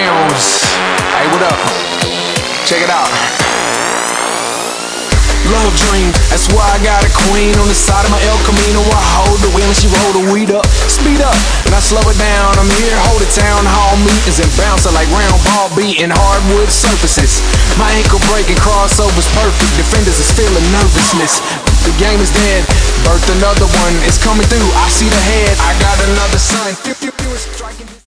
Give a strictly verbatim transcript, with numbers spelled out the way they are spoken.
sounds. Hey, what up? Check it out. Love dream, that's why I got a queen on the side of my El Camino. I hold the wheel and she roll the weed up. Speed up, and I slow it down. I'm here, hold it town hall meetings and bouncing like round ball beating hardwood surfaces. My ankle breaking crossovers perfect. Defenders is feeling nervousness. The game is dead, birthed another one. It's coming through, I see the head. I got another son.